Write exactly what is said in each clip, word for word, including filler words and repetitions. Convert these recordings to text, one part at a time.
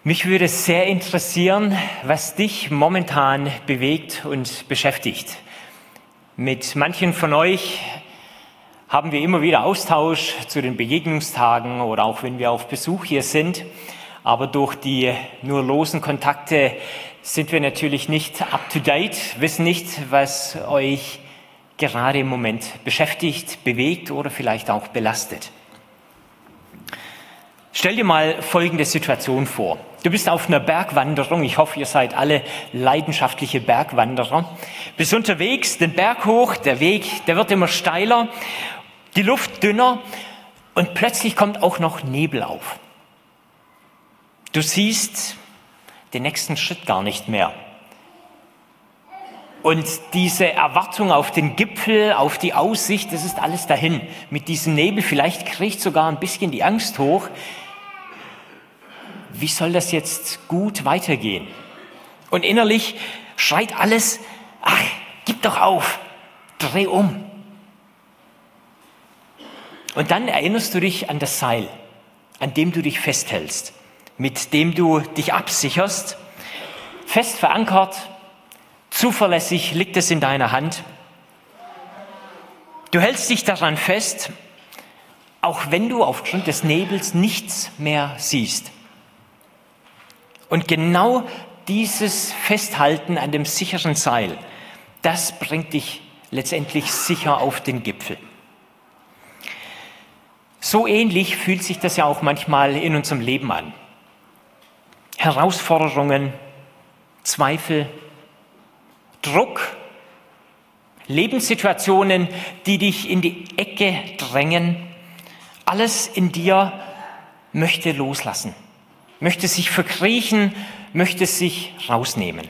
Mich würde sehr interessieren, was dich momentan bewegt und beschäftigt. Mit manchen von euch haben wir immer wieder Austausch zu den Begegnungstagen oder auch wenn wir auf Besuch hier sind. Aber durch die nur losen Kontakte sind wir natürlich nicht up to date, wissen nicht, was euch gerade im Moment beschäftigt, bewegt oder vielleicht auch belastet. Stell dir mal folgende Situation vor. Du bist auf einer Bergwanderung, ich hoffe, ihr seid alle leidenschaftliche Bergwanderer. Bist unterwegs, den Berg hoch, der Weg, der wird immer steiler, die Luft dünner und plötzlich kommt auch noch Nebel auf. Du siehst den nächsten Schritt gar nicht mehr. Und diese Erwartung auf den Gipfel, auf die Aussicht, das ist alles dahin. Mit diesem Nebel, vielleicht kriegt sogar ein bisschen die Angst hoch. Wie soll das jetzt gut weitergehen? Und innerlich schreit alles, ach, gib doch auf, dreh um. Und dann erinnerst du dich an das Seil, an dem du dich festhältst, mit dem du dich absicherst, fest verankert, zuverlässig liegt es in deiner Hand. Du hältst dich daran fest, auch wenn du aufgrund des Nebels nichts mehr siehst. Und genau dieses Festhalten an dem sicheren Seil, das bringt dich letztendlich sicher auf den Gipfel. So ähnlich fühlt sich das ja auch manchmal in unserem Leben an. Herausforderungen, Zweifel, Druck, Lebenssituationen, die dich in die Ecke drängen. Alles in dir möchte loslassen, möchte sich verkriechen, möchte sich rausnehmen.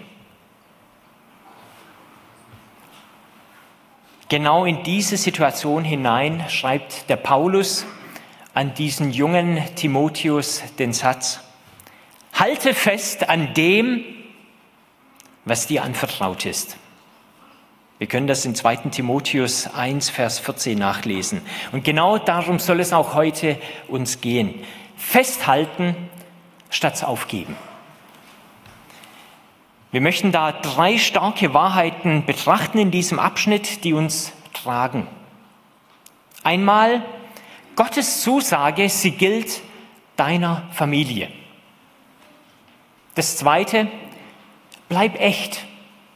Genau in diese Situation hinein schreibt der Paulus an diesen jungen Timotheus den Satz: Halte fest an dem, was dir anvertraut ist. Wir können das in zweiten Timotheus eins, Vers vierzehn nachlesen. Und genau darum soll es auch heute uns gehen. Festhalten statt aufgeben. Wir möchten da drei starke Wahrheiten betrachten in diesem Abschnitt, die uns tragen. Einmal, Gottes Zusage, sie gilt deiner Familie. Das Zweite, bleib echt.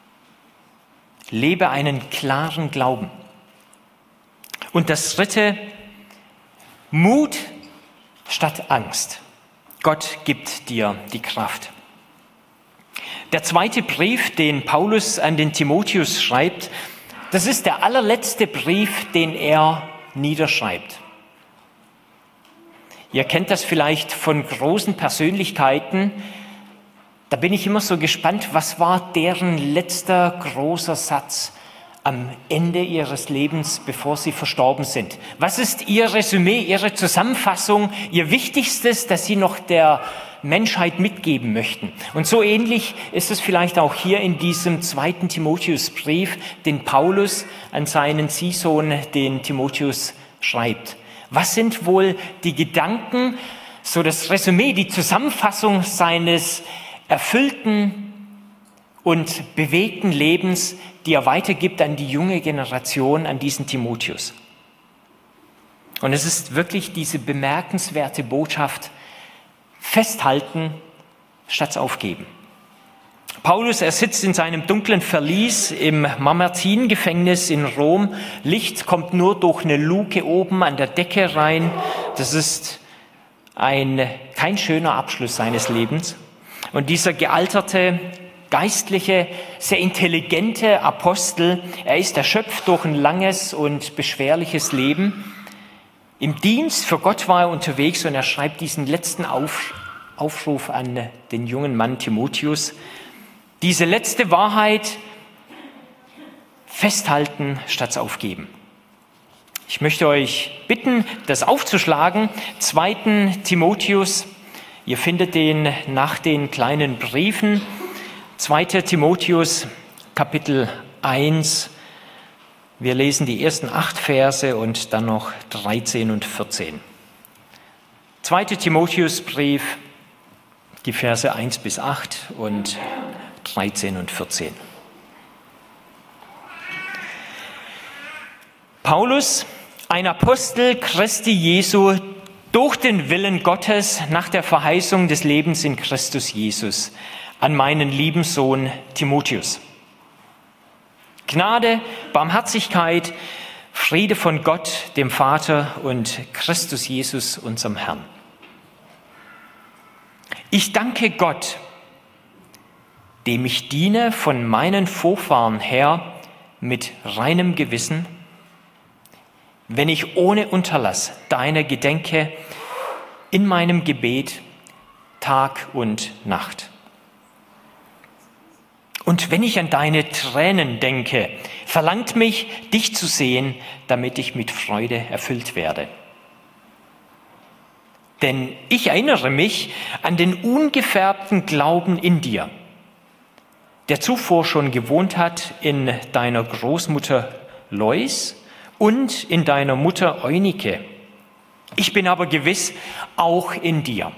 Lebe einen klaren Glauben. Und das Dritte, Mut statt Angst. Gott gibt dir die Kraft. Der zweite Brief, den Paulus an den Timotheus schreibt, das ist der allerletzte Brief, den er niederschreibt. Ihr kennt das vielleicht von großen Persönlichkeiten. Da bin ich immer so gespannt, was war deren letzter großer Satz am Ende ihres Lebens, bevor sie verstorben sind. Was ist ihr Resümee, ihre Zusammenfassung, ihr Wichtigstes, das sie noch der Menschheit mitgeben möchten? Und so ähnlich ist es vielleicht auch hier in diesem zweiten Timotheusbrief, den Paulus an seinen Ziehsohn, den Timotheus, schreibt. Was sind wohl die Gedanken, so das Resümee, die Zusammenfassung seines erfüllten und bewegten Lebens, die er weitergibt an die junge Generation, an diesen Timotheus? Und es ist wirklich diese bemerkenswerte Botschaft: Festhalten statt aufgeben. Paulus, er sitzt in seinem dunklen Verlies im Mamertin-Gefängnis in Rom. Licht kommt nur durch eine Luke oben an der Decke rein. Das ist ein, kein schöner Abschluss seines Lebens. Und dieser gealterte, geistliche, sehr intelligente Apostel, er ist erschöpft durch ein langes und beschwerliches Leben. Im Dienst für Gott war er unterwegs und er schreibt diesen letzten Auf, Aufruf an den jungen Mann Timotheus. Diese letzte Wahrheit: festhalten statt aufgeben. Ich möchte euch bitten, das aufzuschlagen. zweiten Timotheus, ihr findet den nach den kleinen Briefen. zweiter Timotheus, Kapitel eins. Wir lesen die ersten acht Verse und dann noch dreizehn und vierzehn. zweiter Timotheusbrief, die Verse eins bis acht und dreizehn und vierzehn. Paulus, ein Apostel Christi Jesu, durch den Willen Gottes nach der Verheißung des Lebens in Christus Jesus, an meinen lieben Sohn Timotheus. Gnade, Barmherzigkeit, Friede von Gott, dem Vater und Christus Jesus, unserem Herrn. Ich danke Gott, dem ich diene von meinen Vorfahren her mit reinem Gewissen, wenn ich ohne Unterlass deiner gedenke in meinem Gebet Tag und Nacht. Und wenn ich an deine Tränen denke, verlangt mich, dich zu sehen, damit ich mit Freude erfüllt werde. Denn ich erinnere mich an den ungefärbten Glauben in dir, der zuvor schon gewohnt hat in deiner Großmutter Lois und in deiner Mutter Eunike. Ich bin aber gewiss auch in dir.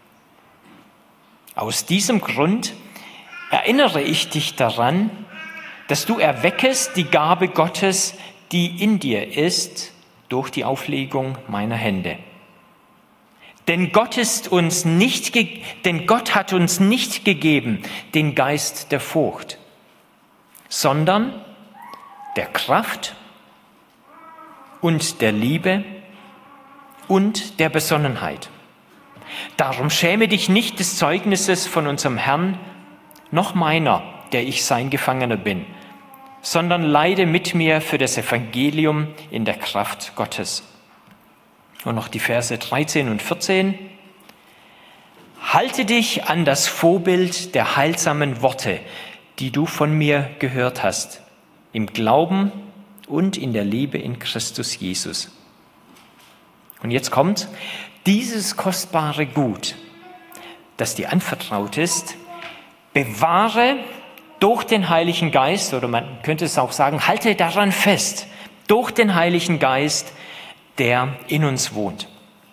Aus diesem Grund erinnere ich dich daran, dass du erweckest die Gabe Gottes, die in dir ist, durch die Auflegung meiner Hände. Denn Gott ist uns nicht, ge- denn Gott hat uns nicht gegeben den Geist der Furcht, sondern der Kraft und der Liebe und der Besonnenheit. Darum schäme dich nicht des Zeugnisses von unserem Herrn, noch meiner, der ich sein Gefangener bin, sondern leide mit mir für das Evangelium in der Kraft Gottes. Und noch die Verse dreizehn und vierzehn. Halte dich an das Vorbild der heilsamen Worte, die du von mir gehört hast, im Glauben und in der Liebe in Christus Jesus. Und jetzt kommt dieses kostbare Gut, das dir anvertraut ist, bewahre durch den Heiligen Geist, oder man könnte es auch sagen, halte daran fest, durch den Heiligen Geist, der in uns wohnt.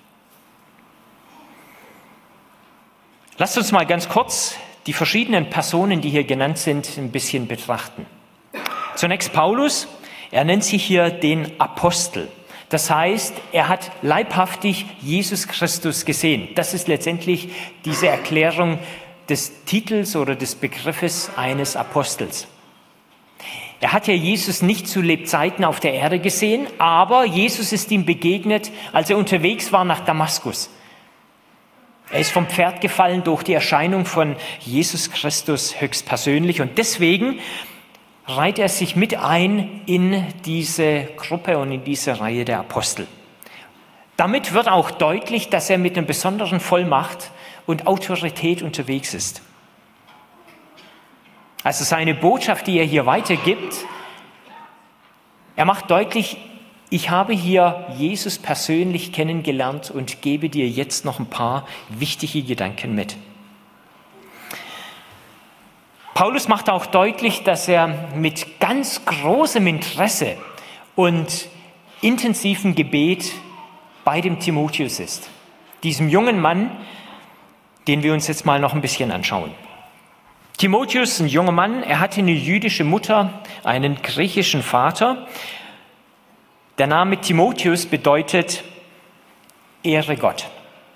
Lasst uns mal ganz kurz die verschiedenen Personen, die hier genannt sind, ein bisschen betrachten. Zunächst Paulus. Er nennt sich hier den Apostel. Das heißt, er hat leibhaftig Jesus Christus gesehen. Das ist letztendlich diese Erklärung des Titels oder des Begriffes eines Apostels. Er hat ja Jesus nicht zu Lebzeiten auf der Erde gesehen, aber Jesus ist ihm begegnet, als er unterwegs war nach Damaskus. Er ist vom Pferd gefallen durch die Erscheinung von Jesus Christus höchstpersönlich und deswegen reiht er sich mit ein in diese Gruppe und in diese Reihe der Apostel. Damit wird auch deutlich, dass er mit einer besonderen Vollmacht und Autorität unterwegs ist. Also seine Botschaft, die er hier weitergibt, er macht deutlich, ich habe hier Jesus persönlich kennengelernt und gebe dir jetzt noch ein paar wichtige Gedanken mit. Paulus macht auch deutlich, dass er mit ganz großem Interesse und intensivem Gebet bei dem Timotheus ist, diesem jungen Mann, den wir uns jetzt mal noch ein bisschen anschauen. Timotheus, ein junger Mann, er hatte eine jüdische Mutter, einen griechischen Vater. Der Name Timotheus bedeutet Ehre Gott.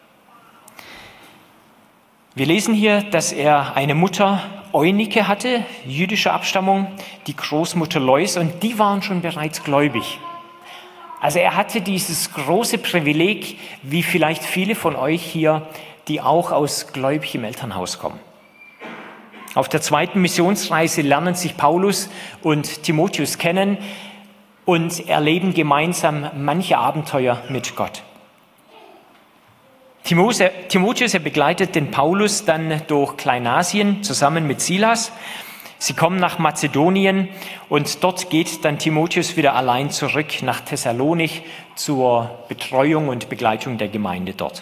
Wir lesen hier, dass er eine Mutter Eunike hatte, jüdischer Abstammung, die Großmutter Lois, und die waren schon bereits gläubig. Also er hatte dieses große Privileg, wie vielleicht viele von euch hier, die auch aus gläubigem Elternhaus kommen. Auf der zweiten Missionsreise lernen sich Paulus und Timotheus kennen und erleben gemeinsam manche Abenteuer mit Gott. Timotheus, er begleitet den Paulus dann durch Kleinasien zusammen mit Silas. Sie kommen nach Mazedonien und dort geht dann Timotheus wieder allein zurück nach Thessalonik zur Betreuung und Begleitung der Gemeinde dort.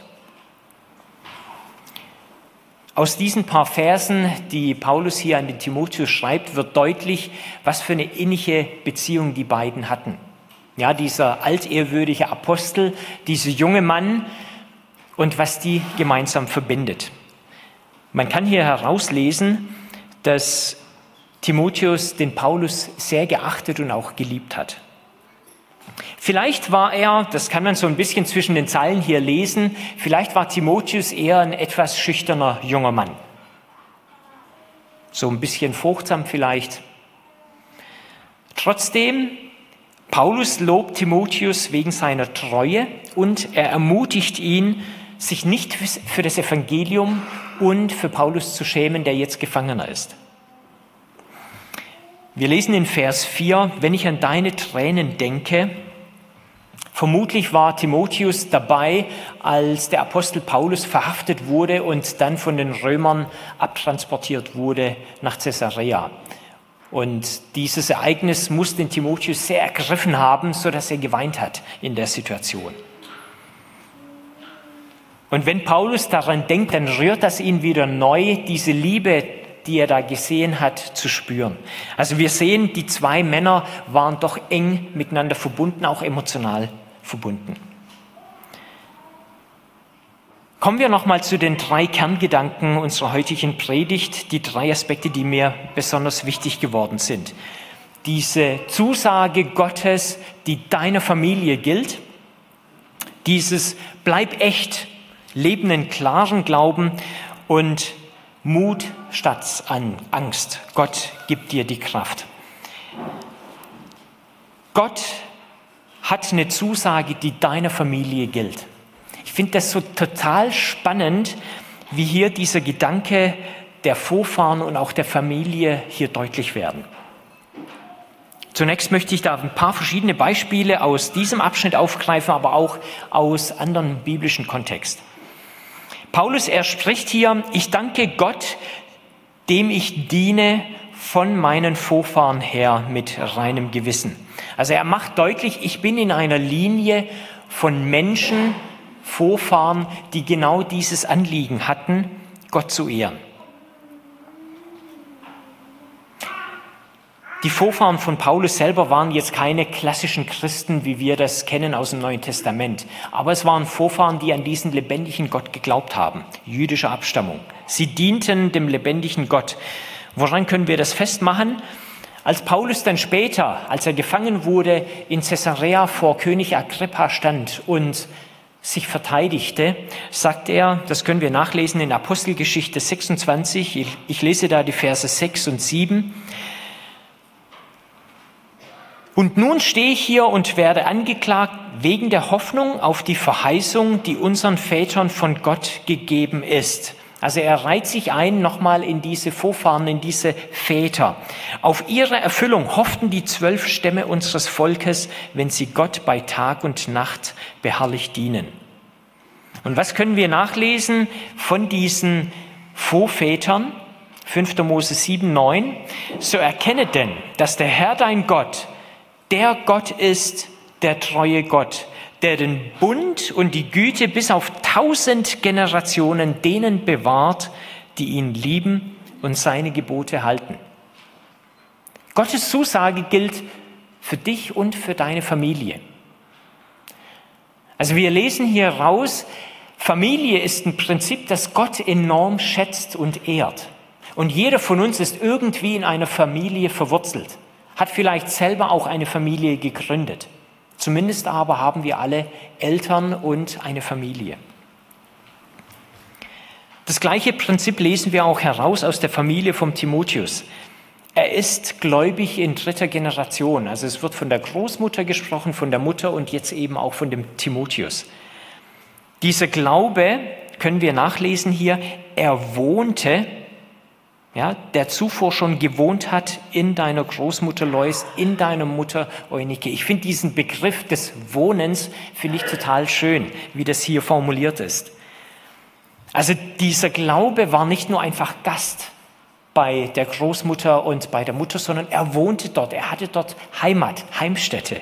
Aus diesen paar Versen, die Paulus hier an den Timotheus schreibt, wird deutlich, was für eine innige Beziehung die beiden hatten. Ja, dieser altehrwürdige Apostel, dieser junge Mann, und was die gemeinsam verbindet. Man kann hier herauslesen, dass Timotheus den Paulus sehr geachtet und auch geliebt hat. Vielleicht war er, das kann man so ein bisschen zwischen den Zeilen hier lesen, vielleicht war Timotheus eher ein etwas schüchterner junger Mann. So ein bisschen furchtsam vielleicht. Trotzdem, Paulus lobt Timotheus wegen seiner Treue und er ermutigt ihn, sich nicht für das Evangelium und für Paulus zu schämen, der jetzt Gefangener ist. Wir lesen in Vers vier, wenn ich an deine Tränen denke, vermutlich war Timotheus dabei, als der Apostel Paulus verhaftet wurde und dann von den Römern abtransportiert wurde nach Caesarea. Und dieses Ereignis muss den Timotheus sehr ergriffen haben, sodass er geweint hat in der Situation. Und wenn Paulus daran denkt, dann rührt das ihn wieder neu, diese Liebe, die er da gesehen hat, zu spüren. Also wir sehen, die zwei Männer waren doch eng miteinander verbunden, auch emotional verbunden. Kommen wir nochmal zu den drei Kerngedanken unserer heutigen Predigt, die drei Aspekte, die mir besonders wichtig geworden sind. Diese Zusage Gottes, die deiner Familie gilt, dieses Bleib echt, Leben in klaren Glauben und Mut statt an Angst. Gott gibt dir die Kraft. Gott hat eine Zusage, die deiner Familie gilt. Ich finde das so total spannend, wie hier dieser Gedanke der Vorfahren und auch der Familie hier deutlich werden. Zunächst möchte ich da ein paar verschiedene Beispiele aus diesem Abschnitt aufgreifen, aber auch aus anderen biblischen Kontexten. Paulus, er spricht hier, ich danke Gott, dem ich diene von meinen Vorfahren her mit reinem Gewissen. Also er macht deutlich, ich bin in einer Linie von Menschen, Vorfahren, die genau dieses Anliegen hatten, Gott zu ehren. Die Vorfahren von Paulus selber waren jetzt keine klassischen Christen, wie wir das kennen aus dem Neuen Testament. Aber es waren Vorfahren, die an diesen lebendigen Gott geglaubt haben, jüdischer Abstammung. Sie dienten dem lebendigen Gott. Woran können wir das festmachen? Als Paulus dann später, als er gefangen wurde, in Caesarea vor König Agrippa stand und sich verteidigte, sagt er, das können wir nachlesen in Apostelgeschichte sechsundzwanzig, ich, ich lese da die Verse sechs und sieben. Und nun stehe ich hier und werde angeklagt wegen der Hoffnung auf die Verheißung, die unseren Vätern von Gott gegeben ist. Also er reiht sich ein nochmal in diese Vorfahren, in diese Väter. Auf ihre Erfüllung hofften die zwölf Stämme unseres Volkes, wenn sie Gott bei Tag und Nacht beharrlich dienen. Und was können wir nachlesen von diesen Vorvätern? fünfter Mose sieben, neun. So erkenne denn, dass der Herr dein Gott der Gott ist, der treue Gott, der den Bund und die Güte bis auf tausend Generationen denen bewahrt, die ihn lieben und seine Gebote halten. Gottes Zusage gilt für dich und für deine Familie. Also wir lesen hier raus, Familie ist ein Prinzip, das Gott enorm schätzt und ehrt. Und jeder von uns ist irgendwie in einer Familie verwurzelt. Hat vielleicht selber auch eine Familie gegründet. Zumindest aber haben wir alle Eltern und eine Familie. Das gleiche Prinzip lesen wir auch heraus aus der Familie von Timotheus. Er ist gläubig in dritter Generation. Also es wird von der Großmutter gesprochen, von der Mutter und jetzt eben auch von dem Timotheus. Dieser Glaube, können wir nachlesen hier, er wohnte, ja, der zuvor schon gewohnt hat in deiner Großmutter Lois, in deiner Mutter Eunike. Ich finde diesen Begriff des Wohnens, finde ich total schön, wie das hier formuliert ist. Also dieser Glaube war nicht nur einfach Gast bei der Großmutter und bei der Mutter, sondern er wohnte dort, er hatte dort Heimat, Heimstätte.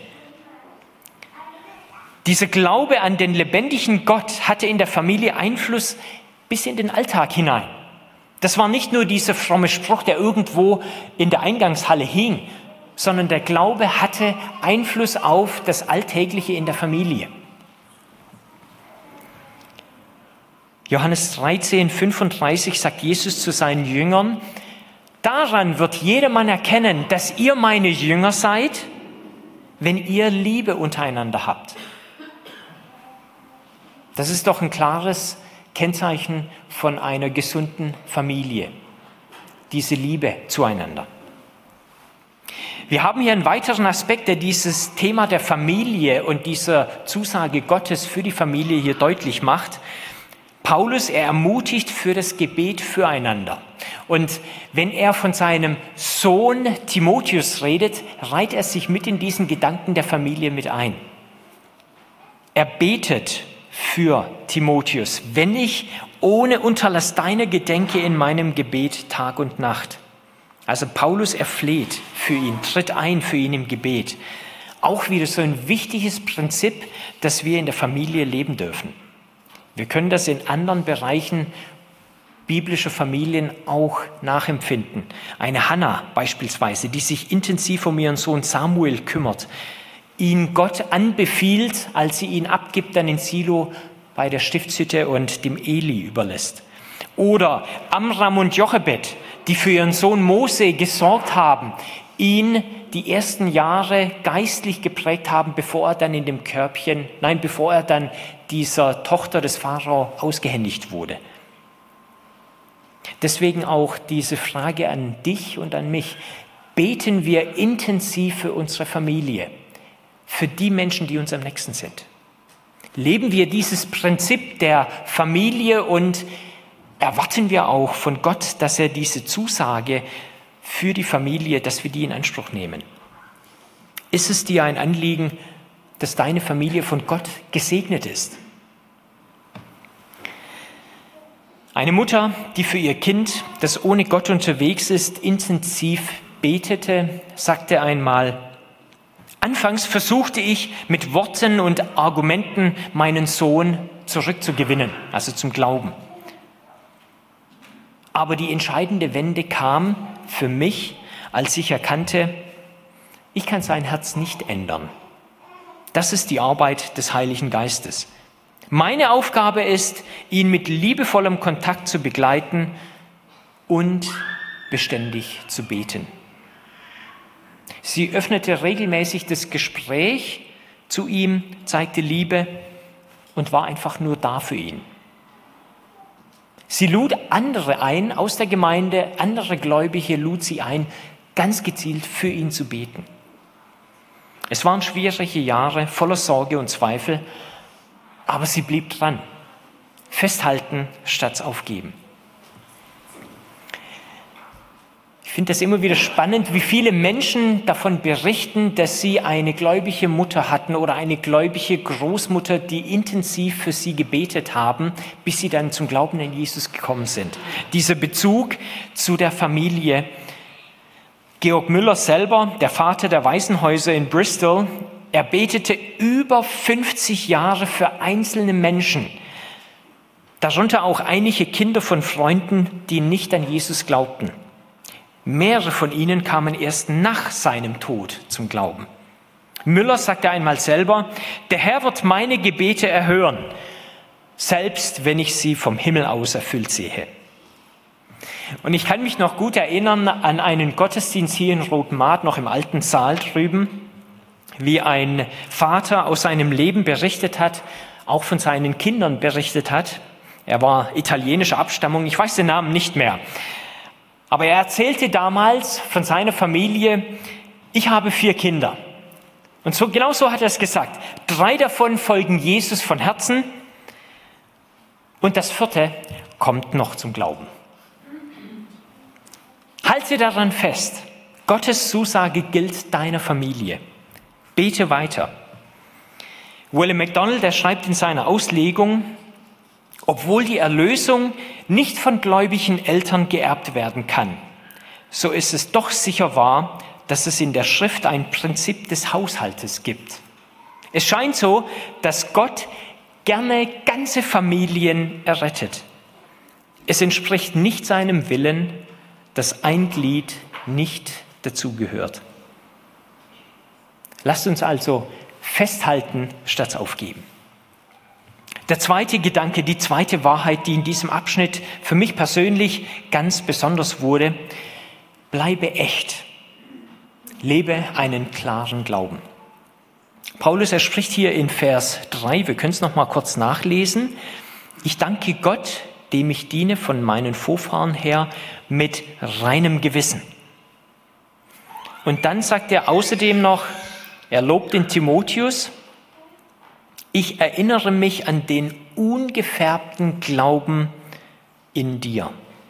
Dieser Glaube an den lebendigen Gott hatte in der Familie Einfluss bis in den Alltag hinein. Das war nicht nur dieser fromme Spruch, der irgendwo in der Eingangshalle hing, sondern der Glaube hatte Einfluss auf das Alltägliche in der Familie. Johannes dreizehn, fünfunddreißig sagt Jesus zu seinen Jüngern: Daran wird jedermann erkennen, dass ihr meine Jünger seid, wenn ihr Liebe untereinander habt. Das ist doch ein klares Kennzeichen von einer gesunden Familie, diese Liebe zueinander. Wir haben hier einen weiteren Aspekt, der dieses Thema der Familie und dieser Zusage Gottes für die Familie hier deutlich macht. Paulus, er ermutigt für das Gebet füreinander. Und wenn er von seinem Sohn Timotheus redet, reiht er sich mit in diesen Gedanken der Familie mit ein. Er betet für Timotheus: Wenn ich ohne Unterlass deiner gedenke in meinem Gebet Tag und Nacht. Also Paulus erfleht für ihn, tritt ein für ihn im Gebet. Auch wieder so ein wichtiges Prinzip, das wir in der Familie leben dürfen. Wir können das in anderen Bereichen biblischer Familien auch nachempfinden. Eine Hannah beispielsweise, die sich intensiv um ihren Sohn Samuel kümmert, ihn Gott anbefiehlt, als sie ihn abgibt dann in Silo bei der Stiftshütte und dem Eli überlässt. Oder Amram und Jochebed, die für ihren Sohn Mose gesorgt haben, ihn die ersten Jahre geistlich geprägt haben, bevor er dann in dem Körbchen, nein, bevor er dann dieser Tochter des Pharao ausgehändigt wurde. Deswegen auch diese Frage an dich und an mich: Beten wir intensiv für unsere Familie, für die Menschen, die uns am nächsten sind? Leben wir dieses Prinzip der Familie und erwarten wir auch von Gott, dass er diese Zusage für die Familie, dass wir die in Anspruch nehmen? Ist es dir ein Anliegen, dass deine Familie von Gott gesegnet ist? Eine Mutter, die für ihr Kind, das ohne Gott unterwegs ist, intensiv betete, sagte einmal: Anfangs versuchte ich mit Worten und Argumenten meinen Sohn zurückzugewinnen, also zum Glauben. Aber die entscheidende Wende kam für mich, als ich erkannte, ich kann sein Herz nicht ändern. Das ist die Arbeit des Heiligen Geistes. Meine Aufgabe ist, ihn mit liebevollem Kontakt zu begleiten und beständig zu beten. Sie öffnete regelmäßig das Gespräch zu ihm, zeigte Liebe und war einfach nur da für ihn. Sie lud andere ein aus der Gemeinde, andere Gläubige lud sie ein, ganz gezielt für ihn zu beten. Es waren schwierige Jahre voller Sorge und Zweifel, aber sie blieb dran. Festhalten statt aufgeben. Ich finde das immer wieder spannend, wie viele Menschen davon berichten, dass sie eine gläubige Mutter hatten oder eine gläubige Großmutter, die intensiv für sie gebetet haben, bis sie dann zum Glauben an Jesus gekommen sind. Dieser Bezug zu der Familie. Georg Müller selber, der Vater der Waisenhäuser in Bristol, er betete über fünfzig Jahre für einzelne Menschen, darunter auch einige Kinder von Freunden, die nicht an Jesus glaubten. Mehrere von ihnen kamen erst nach seinem Tod zum Glauben. Müller sagte einmal selber: Der Herr wird meine Gebete erhören, selbst wenn ich sie vom Himmel aus erfüllt sehe. Und ich kann mich noch gut erinnern an einen Gottesdienst hier in Rotmaat, noch im alten Saal drüben, wie ein Vater aus seinem Leben berichtet hat, auch von seinen Kindern berichtet hat. Er war italienischer Abstammung, ich weiß den Namen nicht mehr. Aber er erzählte damals von seiner Familie: Ich habe vier Kinder. Und so, genau so hat er es gesagt. Drei davon folgen Jesus von Herzen und das vierte kommt noch zum Glauben. Halte daran fest. Gottes Zusage gilt deiner Familie. Bete weiter. William MacDonald, der schreibt in seiner Auslegung: Obwohl die Erlösung nicht von gläubigen Eltern geerbt werden kann, so ist es doch sicher wahr, dass es in der Schrift ein Prinzip des Haushaltes gibt. Es scheint so, dass Gott gerne ganze Familien errettet. Es entspricht nicht seinem Willen, dass ein Glied nicht dazugehört. Lasst uns also festhalten statt aufgeben. Der zweite Gedanke, die zweite Wahrheit, die in diesem Abschnitt für mich persönlich ganz besonders wurde: Bleibe echt. Lebe einen klaren Glauben. Paulus, er spricht hier in Vers drei, wir können es noch mal kurz nachlesen. Ich danke Gott, dem ich diene von meinen Vorfahren her mit reinem Gewissen. Und dann sagt er außerdem noch, er lobt den Timotheus: Ich erinnere mich an den ungefärbten Glauben in dir.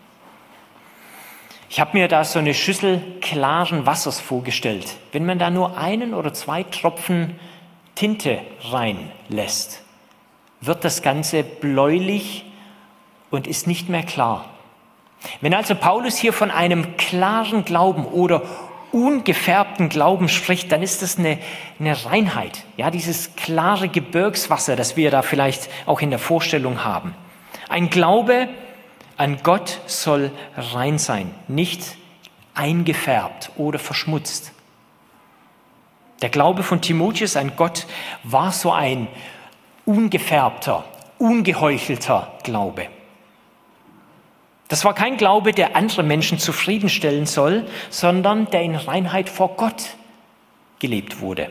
Ich habe mir da so eine Schüssel klaren Wassers vorgestellt. Wenn man da nur einen oder zwei Tropfen Tinte reinlässt, wird das Ganze bläulich und ist nicht mehr klar. Wenn also Paulus hier von einem klaren Glauben oder ungefärbten Glauben spricht, dann ist das eine, eine Reinheit. Ja, dieses klare Gebirgswasser, das wir da vielleicht auch in der Vorstellung haben. Ein Glaube an Gott soll rein sein, nicht eingefärbt oder verschmutzt. Der Glaube von Timotheus an Gott war so ein ungefärbter, ungeheuchelter Glaube. Das war kein Glaube, der andere Menschen zufriedenstellen soll, sondern der in Reinheit vor Gott gelebt wurde.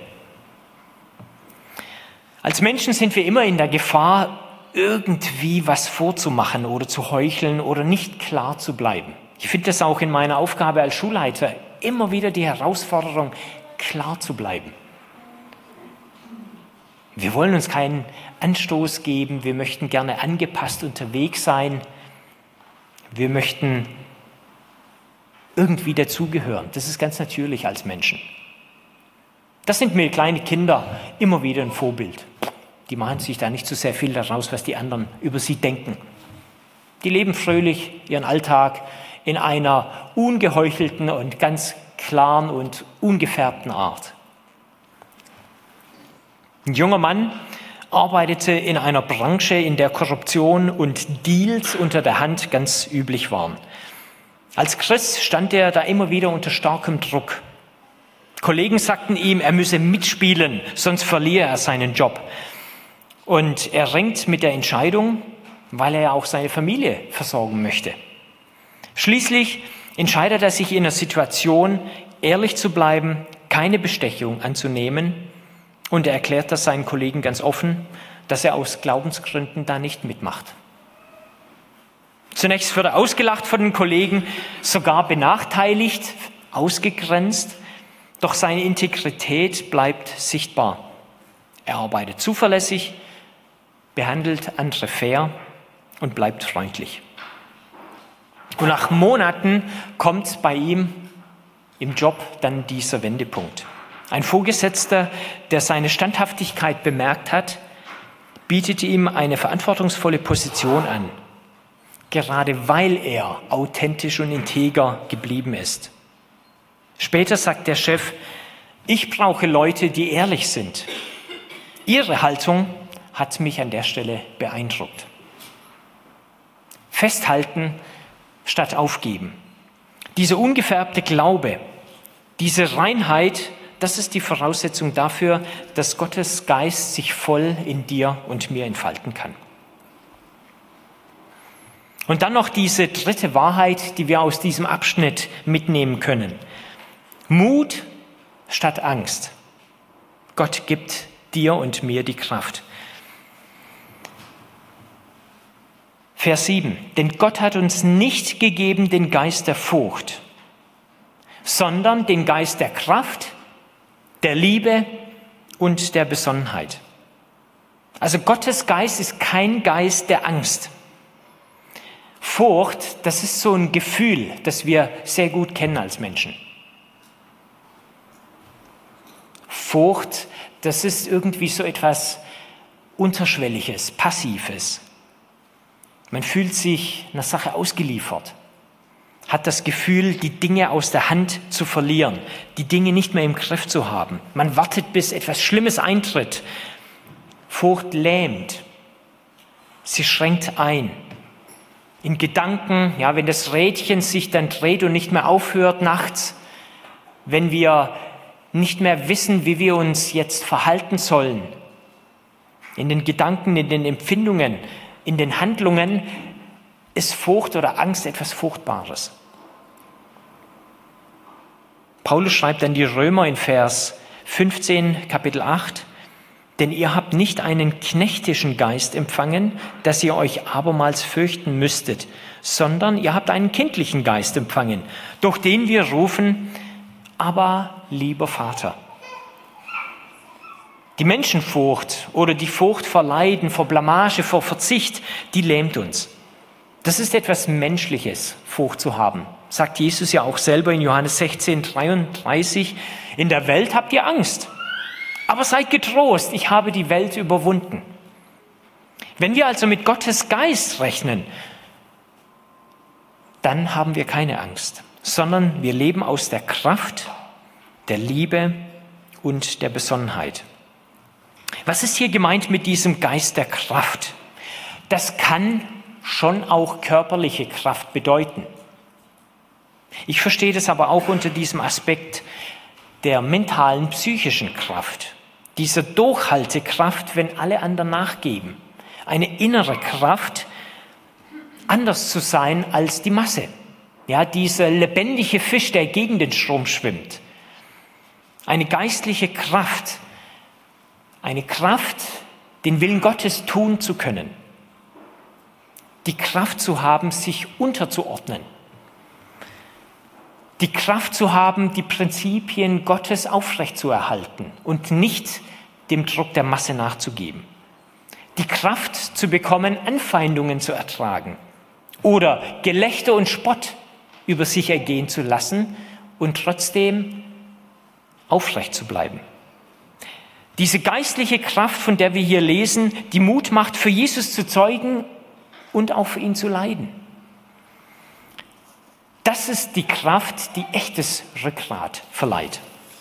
Als Menschen sind wir immer in der Gefahr, irgendwie was vorzumachen oder zu heucheln oder nicht klar zu bleiben. Ich finde das auch in meiner Aufgabe als Schulleiter immer wieder die Herausforderung, klar zu bleiben. Wir wollen uns keinen Anstoß geben, wir möchten gerne angepasst unterwegs sein, wir möchten irgendwie dazugehören. Das ist ganz natürlich als Menschen. Das sind mir kleine Kinder immer wieder ein Vorbild. Die machen sich da nicht so sehr viel daraus, was die anderen über sie denken. Die leben fröhlich ihren Alltag in einer ungeheuchelten und ganz klaren und ungefärbten Art. Ein junger Mann arbeitete in einer Branche, in der Korruption und Deals unter der Hand ganz üblich waren. Als Christ stand er da immer wieder unter starkem Druck. Kollegen sagten ihm, er müsse mitspielen, sonst verliere er seinen Job. Und er ringt mit der Entscheidung, weil er auch seine Familie versorgen möchte. Schließlich entscheidet er sich in der Situation, ehrlich zu bleiben, keine Bestechung anzunehmen, und er erklärt das seinen Kollegen ganz offen, dass er aus Glaubensgründen da nicht mitmacht. Zunächst wird er ausgelacht von den Kollegen, sogar benachteiligt, ausgegrenzt, doch seine Integrität bleibt sichtbar. Er arbeitet zuverlässig, behandelt andere fair und bleibt freundlich. Und nach Monaten kommt bei ihm im Job dann dieser Wendepunkt. Ein Vorgesetzter, der seine Standhaftigkeit bemerkt hat, bietet ihm eine verantwortungsvolle Position an, gerade weil er authentisch und integer geblieben ist. Später sagt der Chef, ich brauche Leute, die ehrlich sind. Ihre Haltung hat mich an der Stelle beeindruckt. Festhalten statt aufgeben. Dieser ungefärbte Glaube, diese Reinheit, das ist die Voraussetzung dafür, dass Gottes Geist sich voll in dir und mir entfalten kann. Und dann noch diese dritte Wahrheit, die wir aus diesem Abschnitt mitnehmen können. Mut statt Angst. Gott gibt dir und mir die Kraft. Vers sieben. Denn Gott hat uns nicht gegeben den Geist der Furcht, sondern den Geist der Kraft, der Liebe und der Besonnenheit. Also Gottes Geist ist kein Geist der Angst. Furcht, das ist so ein Gefühl, das wir sehr gut kennen als Menschen. Furcht, das ist irgendwie so etwas Unterschwelliges, Passives. Man fühlt sich einer Sache ausgeliefert, hat das Gefühl, die Dinge aus der Hand zu verlieren, die Dinge nicht mehr im Griff zu haben. Man wartet, bis etwas Schlimmes eintritt. Furcht lähmt, sie schränkt ein. In Gedanken, ja, wenn das Rädchen sich dann dreht und nicht mehr aufhört nachts, wenn wir nicht mehr wissen, wie wir uns jetzt verhalten sollen, in den Gedanken, in den Empfindungen, in den Handlungen, ist Furcht oder Angst etwas Furchtbares. Paulus schreibt an die Römer in Vers fünfzehn, Kapitel acht, denn ihr habt nicht einen knechtischen Geist empfangen, dass ihr euch abermals fürchten müsstet, sondern ihr habt einen kindlichen Geist empfangen, durch den wir rufen, aber lieber Vater. Die Menschenfurcht oder die Furcht vor Leiden, vor Blamage, vor Verzicht, die lähmt uns. Das ist etwas Menschliches, Furcht zu haben. Sagt Jesus ja auch selber in Johannes sechzehn, dreiunddreißig, in der Welt habt ihr Angst. Aber seid getrost, ich habe die Welt überwunden. Wenn wir also mit Gottes Geist rechnen, dann haben wir keine Angst, sondern wir leben aus der Kraft, der Liebe und der Besonnenheit. Was ist hier gemeint mit diesem Geist der Kraft? Das kann schon auch körperliche Kraft bedeuten. Ich verstehe das aber auch unter diesem Aspekt der mentalen, psychischen Kraft, dieser Durchhaltekraft, wenn alle anderen nachgeben. Eine innere Kraft, anders zu sein als die Masse. Ja, dieser lebendige Fisch, der gegen den Strom schwimmt. Eine geistliche Kraft, eine Kraft, den Willen Gottes tun zu können. Die Kraft zu haben, sich unterzuordnen. Die Kraft zu haben, die Prinzipien Gottes aufrechtzuerhalten und nicht dem Druck der Masse nachzugeben. Die Kraft zu bekommen, Anfeindungen zu ertragen oder Gelächter und Spott über sich ergehen zu lassen und trotzdem aufrecht zu bleiben. Diese geistliche Kraft, von der wir hier lesen, die Mut macht, für Jesus zu zeugen und auch für ihn zu leiden. Das ist die Kraft, die echtes Rückgrat verleiht.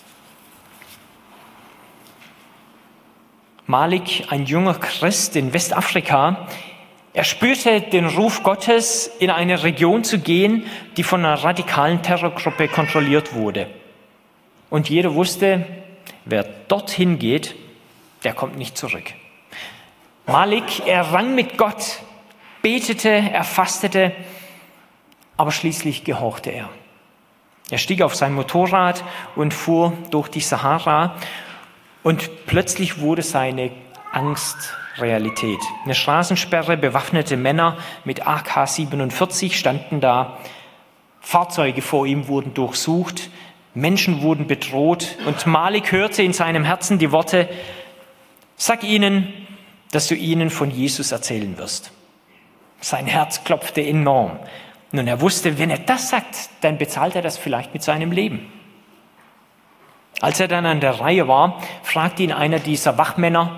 Malik, ein junger Christ in Westafrika, er spürte den Ruf Gottes, in eine Region zu gehen, die von einer radikalen Terrorgruppe kontrolliert wurde. Und jeder wusste, wer dorthin geht, der kommt nicht zurück. Malik, er rang mit Gott, betete, er fastete, aber schließlich gehorchte er. Er stieg auf sein Motorrad und fuhr durch die Sahara und plötzlich wurde seine Angst Realität. Eine Straßensperre, bewaffnete Männer mit A K siebenundvierzig standen da, Fahrzeuge vor ihm wurden durchsucht, Menschen wurden bedroht und Malik hörte in seinem Herzen die Worte, sag ihnen, dass du ihnen von Jesus erzählen wirst. Sein Herz klopfte enorm. Nun, er wusste, wenn er das sagt, dann bezahlt er das vielleicht mit seinem Leben. Als er dann an der Reihe war, fragte ihn einer dieser Wachmänner,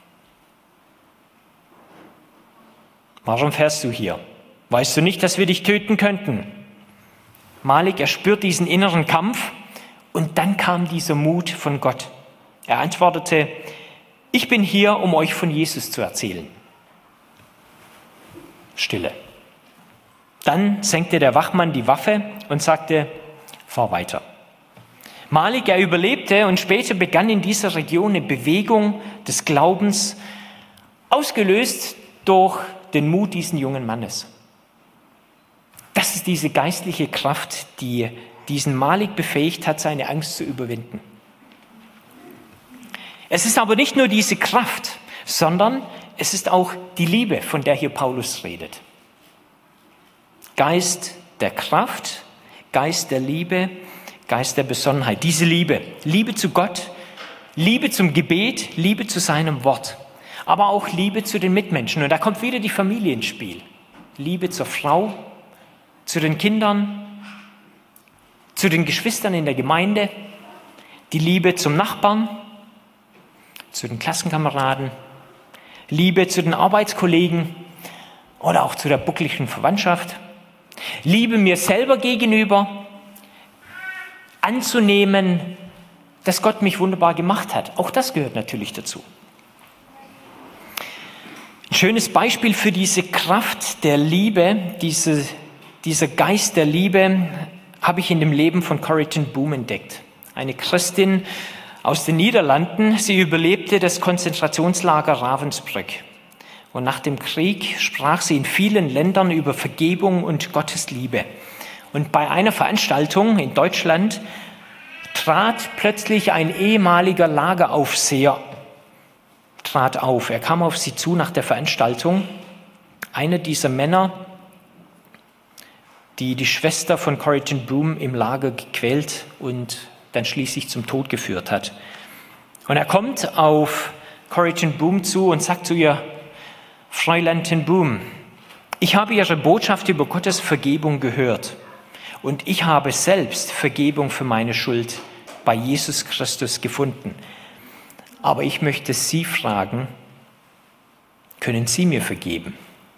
warum fährst du hier? Weißt du nicht, dass wir dich töten könnten? Malik, er spürt diesen inneren Kampf und dann kam dieser Mut von Gott. Er antwortete, ich bin hier, um euch von Jesus zu erzählen. Stille. Dann senkte der Wachmann die Waffe und sagte, fahr weiter. Malik, er überlebte und später begann in dieser Region eine Bewegung des Glaubens, ausgelöst durch den Mut dieses jungen Mannes. Das ist diese geistliche Kraft, die diesen Malik befähigt hat, seine Angst zu überwinden. Es ist aber nicht nur diese Kraft, sondern es ist auch die Liebe, von der hier Paulus redet. Geist der Kraft, Geist der Liebe, Geist der Besonnenheit. Diese Liebe, Liebe zu Gott, Liebe zum Gebet, Liebe zu seinem Wort, aber auch Liebe zu den Mitmenschen. Und da kommt wieder die Familie ins Spiel. Liebe zur Frau, zu den Kindern, zu den Geschwistern in der Gemeinde, die Liebe zum Nachbarn, zu den Klassenkameraden, Liebe zu den Arbeitskollegen oder auch zu der buckligen Verwandtschaft. Liebe mir selber gegenüber, anzunehmen, dass Gott mich wunderbar gemacht hat. Auch das gehört natürlich dazu. Ein schönes Beispiel für diese Kraft der Liebe, diese, dieser Geist der Liebe, habe ich in dem Leben von Corrie ten Boom entdeckt. Eine Christin aus den Niederlanden. Sie überlebte das Konzentrationslager Ravensbrück. Und nach dem Krieg sprach sie in vielen Ländern über Vergebung und Gottes Liebe. Und bei einer Veranstaltung in Deutschland trat plötzlich ein ehemaliger Lageraufseher trat auf. Er kam auf sie zu nach der Veranstaltung. Einer dieser Männer, die die Schwester von Corrie ten Boom im Lager gequält und dann schließlich zum Tod geführt hat. Und er kommt auf Corrie ten Boom zu und sagt zu ihr: Fräulein ten Boom, ich habe Ihre Botschaft über Gottes Vergebung gehört und ich habe selbst Vergebung für meine Schuld bei Jesus Christus gefunden. Aber ich möchte Sie fragen, können Sie mir vergeben?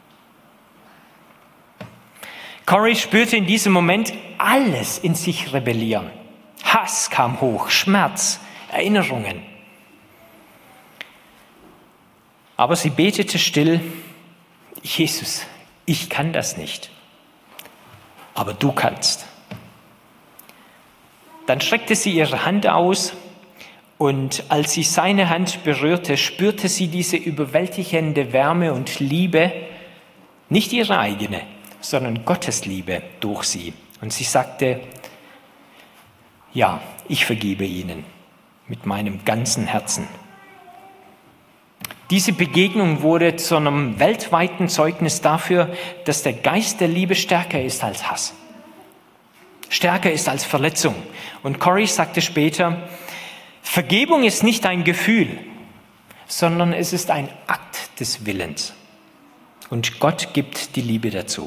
Corrie spürte in diesem Moment alles in sich rebellieren. Hass kam hoch, Schmerz, Erinnerungen. Aber sie betete still: Jesus, ich kann das nicht, aber du kannst. Dann streckte sie ihre Hand aus und als sie seine Hand berührte, spürte sie diese überwältigende Wärme und Liebe, nicht ihre eigene, sondern Gottes Liebe durch sie. Und sie sagte: Ja, ich vergebe Ihnen mit meinem ganzen Herzen. Diese Begegnung wurde zu einem weltweiten Zeugnis dafür, dass der Geist der Liebe stärker ist als Hass, stärker ist als Verletzung. Und Corrie sagte später: Vergebung ist nicht ein Gefühl, sondern es ist ein Akt des Willens. Und Gott gibt die Liebe dazu.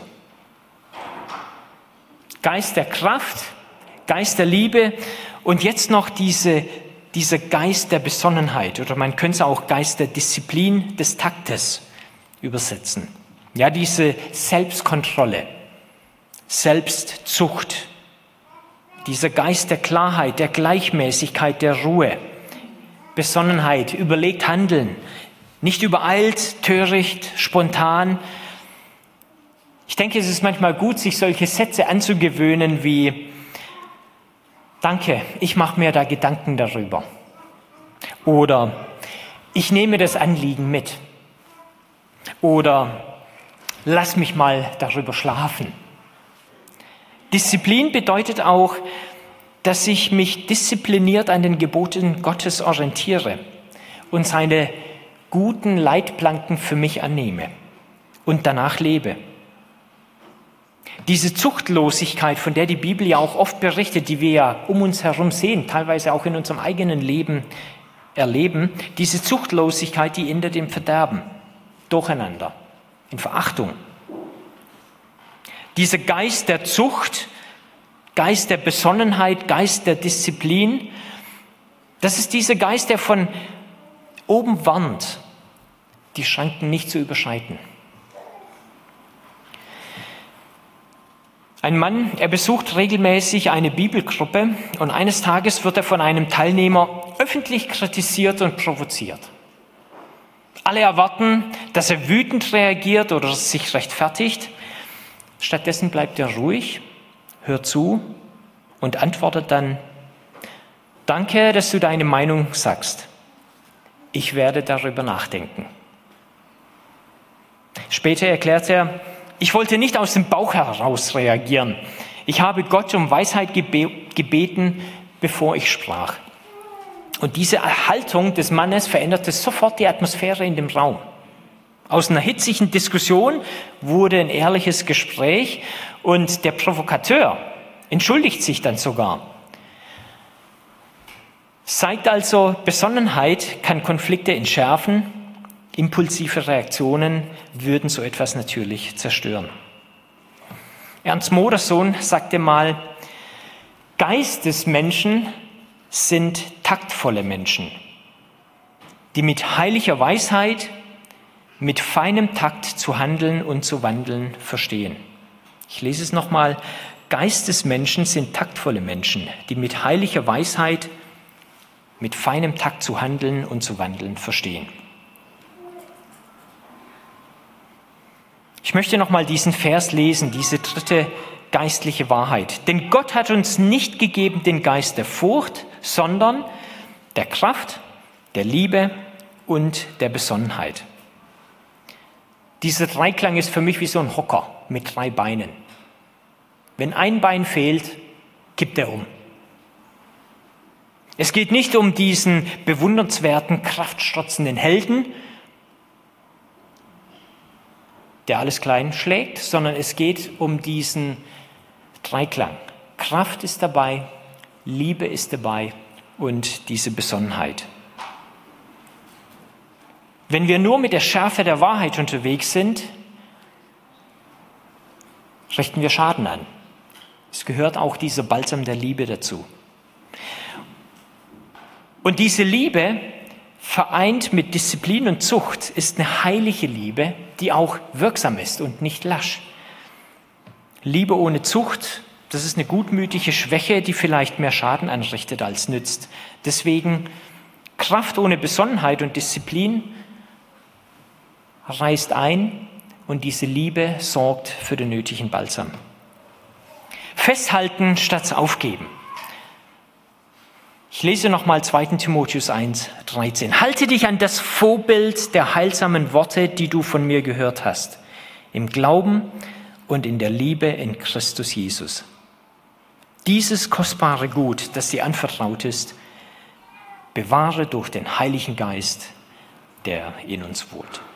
Geist der Kraft, Geist der Liebe und jetzt noch diese, dieser Geist der Besonnenheit, oder man könnte es auch Geist der Disziplin, des Taktes übersetzen. Ja, diese Selbstkontrolle, Selbstzucht, dieser Geist der Klarheit, der Gleichmäßigkeit, der Ruhe, Besonnenheit, überlegt handeln, nicht übereilt, töricht, spontan. Ich denke, es ist manchmal gut, sich solche Sätze anzugewöhnen wie: Danke, ich mache mir da Gedanken darüber. Oder ich nehme das Anliegen mit. Oder lass mich mal darüber schlafen. Disziplin bedeutet auch, dass ich mich diszipliniert an den Geboten Gottes orientiere und seine guten Leitplanken für mich annehme und danach lebe. Diese Zuchtlosigkeit, von der die Bibel ja auch oft berichtet, die wir ja um uns herum sehen, teilweise auch in unserem eigenen Leben erleben, diese Zuchtlosigkeit, die endet im Verderben, Durcheinander, in Verachtung. Dieser Geist der Zucht, Geist der Besonnenheit, Geist der Disziplin, das ist dieser Geist, der von oben warnt, die Schranken nicht zu überschreiten. Ein Mann, er besucht regelmäßig eine Bibelgruppe und eines Tages wird er von einem Teilnehmer öffentlich kritisiert und provoziert. Alle erwarten, dass er wütend reagiert oder sich rechtfertigt. Stattdessen bleibt er ruhig, hört zu und antwortet dann: Danke, dass du deine Meinung sagst. Ich werde darüber nachdenken. Später erklärt er: Ich wollte nicht aus dem Bauch heraus reagieren. Ich habe Gott um Weisheit gebe- gebeten, bevor ich sprach. Und diese Haltung des Mannes veränderte sofort die Atmosphäre in dem Raum. Aus einer hitzigen Diskussion wurde ein ehrliches Gespräch und der Provokateur entschuldigt sich dann sogar. Zeigt also, Besonnenheit kann Konflikte entschärfen. Impulsive Reaktionen würden so etwas natürlich zerstören. Ernst Modersohn sagte mal: Geistesmenschen sind taktvolle Menschen, die mit heiliger Weisheit, mit feinem Takt zu handeln und zu wandeln verstehen. Ich lese es nochmal: Geistesmenschen sind taktvolle Menschen, die mit heiliger Weisheit, mit feinem Takt zu handeln und zu wandeln verstehen. Ich möchte nochmal diesen Vers lesen, diese dritte geistliche Wahrheit. Denn Gott hat uns nicht gegeben den Geist der Furcht, sondern der Kraft, der Liebe und der Besonnenheit. Dieser Dreiklang ist für mich wie so ein Hocker mit drei Beinen. Wenn ein Bein fehlt, kippt er um. Es geht nicht um diesen bewundernswerten, kraftstrotzenden Helden, der alles klein schlägt, sondern es geht um diesen Dreiklang. Kraft ist dabei, Liebe ist dabei und diese Besonnenheit. Wenn wir nur mit der Schärfe der Wahrheit unterwegs sind, richten wir Schaden an. Es gehört auch dieser Balsam der Liebe dazu. Und diese Liebe, vereint mit Disziplin und Zucht, ist eine heilige Liebe, die auch wirksam ist und nicht lasch. Liebe ohne Zucht, das ist eine gutmütige Schwäche, die vielleicht mehr Schaden anrichtet als nützt. Deswegen Kraft ohne Besonnenheit und Disziplin reißt ein und diese Liebe sorgt für den nötigen Balsam. Festhalten statt aufgeben. Ich lese nochmal zweiter Timotheus eins, dreizehn. Halte dich an das Vorbild der heilsamen Worte, die du von mir gehört hast, im Glauben und in der Liebe in Christus Jesus. Dieses kostbare Gut, das dir anvertraut ist, bewahre durch den Heiligen Geist, der in uns wohnt.